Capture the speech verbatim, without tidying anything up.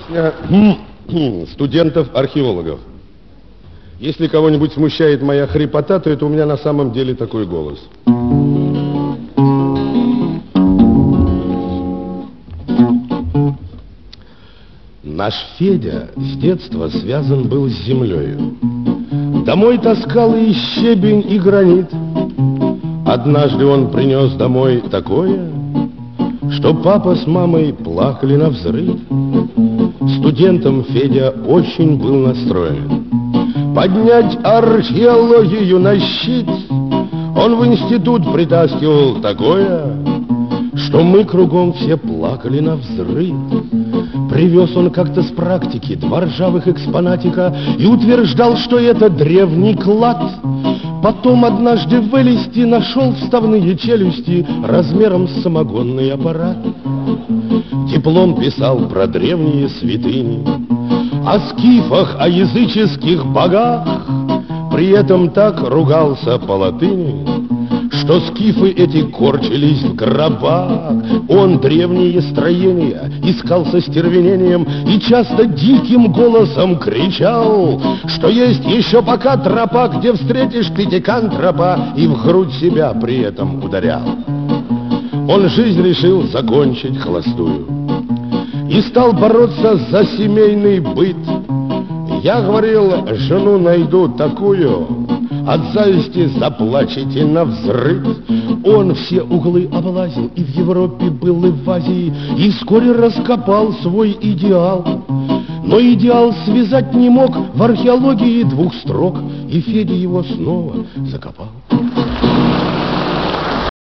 Песня студентов-археологов. Если кого-нибудь смущает моя хрипота, то это у меня на самом деле такой голос. Наш Федя с детства связан был с землею. Домой таскал и щебень, и гранит. Однажды он принес домой такое, что папа с мамой плакали навзрыд. Студентом Федя очень был настроен поднять археологию на щит. Он в институт притаскивал такое, что мы кругом все плакали навзрыд. Привез он как-то с практики два ржавых экспонатика и утверждал, что это древний клад. Потом однажды вылезти нашел вставные челюсти размером с самогонный аппарат. Диплом писал про древние святыни, о скифах, о языческих богах. При этом так ругался по латыни, что скифы эти корчились в гробах. Он древние строения искал со стервенением и часто диким голосом кричал, что есть еще пока тропа, где встретишь пятикантропа, и в грудь себя при этом ударял. Он жизнь решил закончить холостую и стал бороться за семейный быт. Я говорил, жену найду такую, от зависти заплачете навзрыд. Он все углы облазил, и в Европе был, и в Азии, и вскоре раскопал свой идеал. Но идеал связать не мог в археологии двух строк, и Федя его снова закопал.